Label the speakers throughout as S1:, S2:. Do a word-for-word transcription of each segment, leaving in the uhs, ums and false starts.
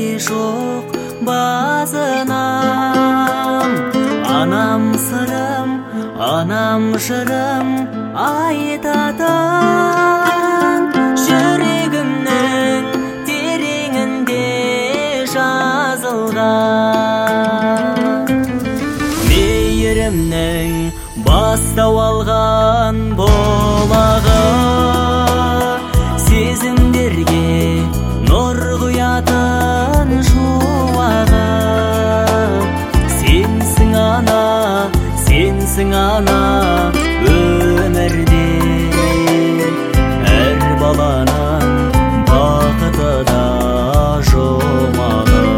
S1: жоқ базынам. Анам сырым, анам жырым айтатын, жүрегімнің тереңінде жазылған. Мейірімнің бастау алған болағы, сезімдерге нұр құятын шуағы. Сенсің ана, сенсің ана, өмірде әр баланың бақыты да жұмағы.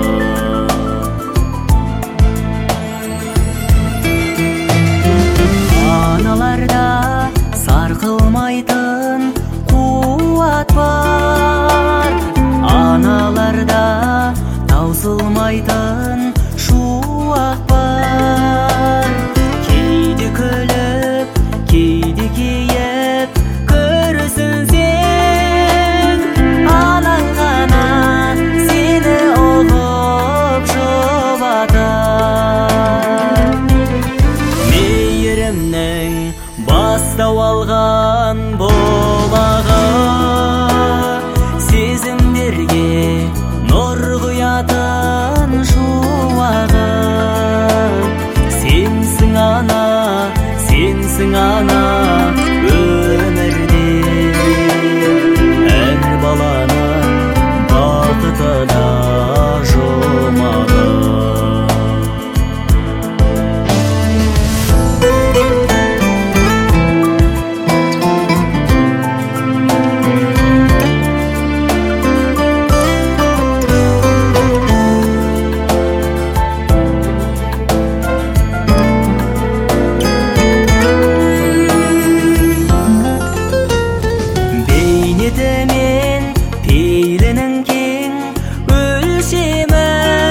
S1: Аналарда сарқылмайтын қуат бар, аналарда таусылмайтын шуақ бар. Кейде күліп, кейде кейіп күрсінсең, анаң ғана сені ұғып жұбатар. Мейірімнің бастау алған болағы, сезімдерге нұр құятын шуағы. Сенсің ана, сенсің ана, өмірде әр баланың бақыты да жұмағы. Бейнетімен пейілінің кең өлшемі,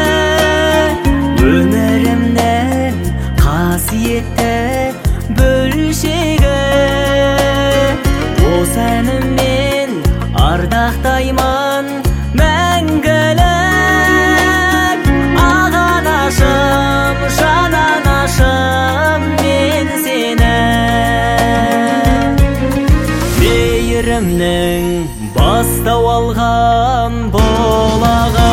S1: өмірімнің қасиетті бөлшегі. Осы әніммен ардақтаймын мәңгілік, ағанашым, жананашым мен сені. Мейірімнің бастау алған болағы,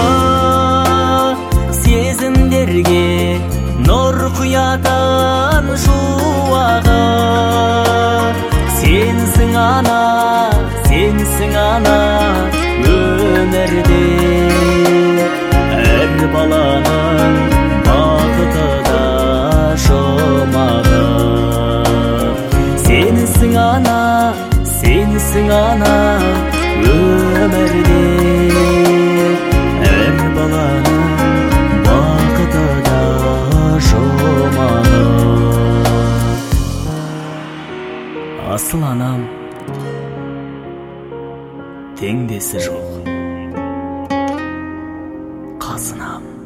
S1: сезімдерге нұр құятын шуағы. Сенсің ана, сенсің ана, өмірде әр баланың бақыты да жұмағы. Сенсің ана, сенсің ана, өмірде әр баланың бақыты да жұмағы. Асыл анам, теңдесі жоқ қазынам.